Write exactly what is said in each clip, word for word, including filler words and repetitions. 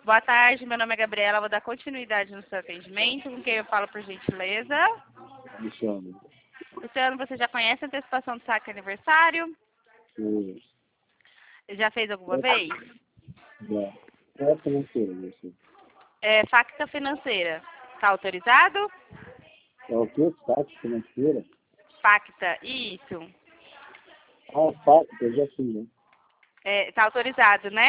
Boa tarde, meu nome é Gabriela, vou dar continuidade no seu atendimento. Com quem eu falo, por gentileza? Luciano. Luciano, você já conhece a antecipação do saque aniversário? Sim. Já fez alguma É. vez? Já. É financeiro, você. É, facta financeira. Está autorizado? É o que? Taxa financeira? Facta, isso. Ah, fato, eu já fiz, né? Está autorizado, né?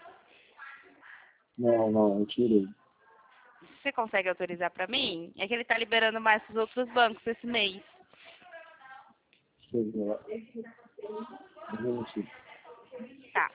Não, não, eu tirei. Você consegue autorizar para mim? É que ele está liberando mais para os outros bancos esse mês. Deixa eu ver lá. Um minutinho. Tá.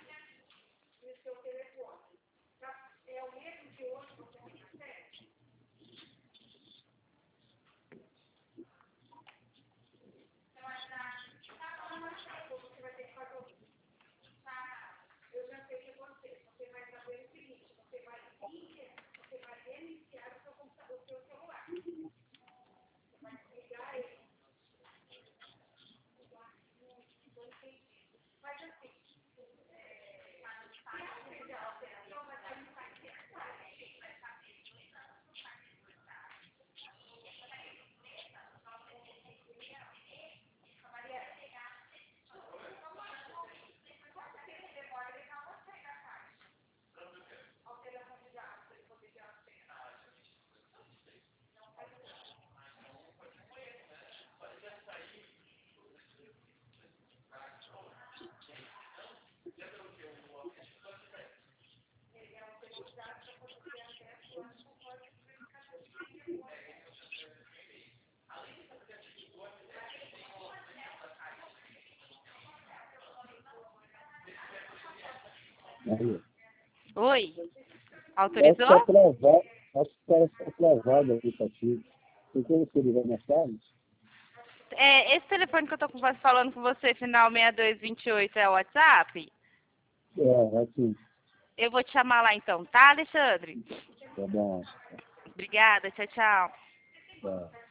Aí. Oi? Acho que está Autorizou? travado. Acho que parece que está travado o aplicativo. Por que você ligar mais tarde? É, esse telefone que eu tô com você, falando com você, final seis dois dois oito, é o WhatsApp? É, aqui. Eu vou te chamar lá então, tá, Alexandre? Tá bom. Obrigada, tchau, tchau. Tá.